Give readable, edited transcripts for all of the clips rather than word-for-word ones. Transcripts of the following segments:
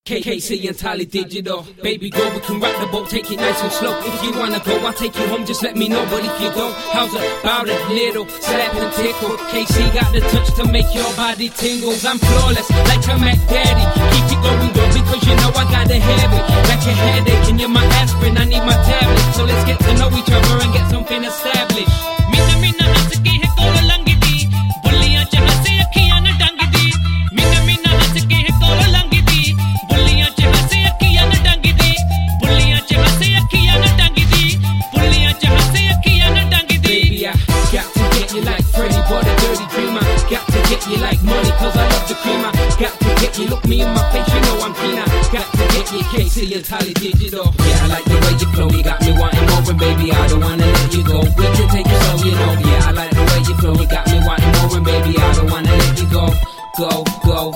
KC and Tally Digital. Baby girl, we can rock the boat, take it nice and slow. If you wanna go, I'll take you home, just let me know. But if you don't, how's about a little slap and tickle? KC got the touch to make your body tingles. I'm flawless, like a Mac Daddy. Keep it going, girl, because you know I got a habit. Like a headache, and you're my aspirin, I need my tablet. So let's get to know each other and get something established. Mina has ke hai kol langi di, bulliyan ch hase akhiyan na dang di. Mina has ke hai kol langi di, bulliyan ch hase akhiyan na dang di. Bulliyan ch hase akhiyan na dang di. Bulliyan ch hase akhiyan na dang di. Baby, I got to get you like Freddie, but a dirty dreamer. Got to get you like money, cause I love the creamer. Got to get you, look me in my face, you know I'm keener. Got to get you, KC and Tally Digital. Yeah, I like the way you flow, you got me wanting more, and baby, I don't wanna let you go. We can take it slow, you know. Yeah, I like the way you flow, you got me wanting more, and baby, I don't wanna let you go. Go.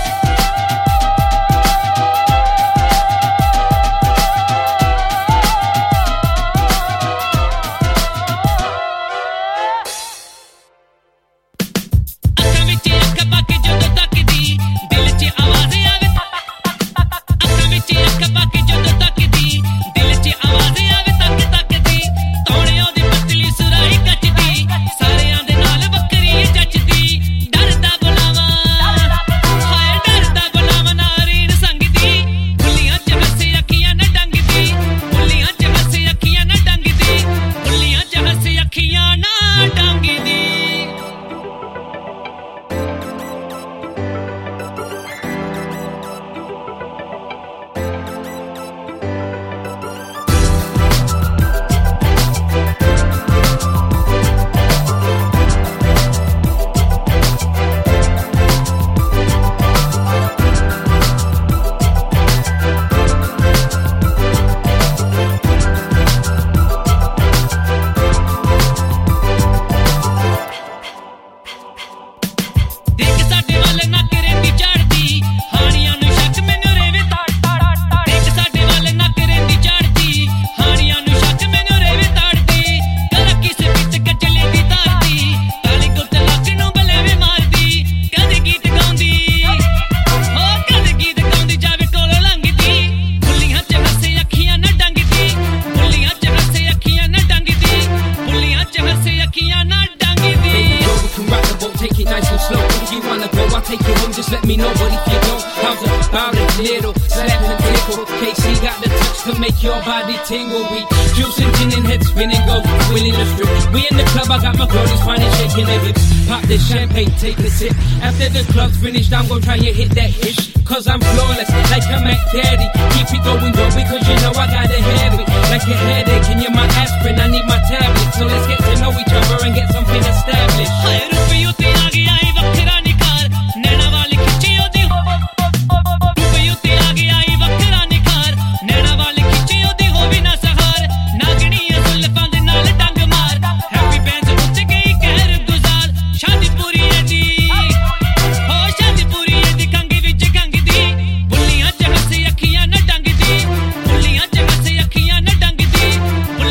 I'll take you home, just let me know. But if you don't, how's about a little slap and tickle? KC got the touch to make your body tingle. We juicing, gin and head spinning, go winning the strip. We in the club, I got my girlies finding, shaking their hips. Pop the champagne, take a sip. After the club's finished, I'm gonna try and hit that ish. Cause I'm flawless, like a Mac Daddy. Keep it going, girl, because you know I got a habit. Like a headache, and you're my aspirin, I need my tablet. So let's get to know each other and get something established.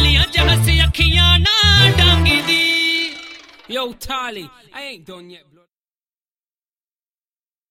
Yo, Tally, I ain't done yet, bro.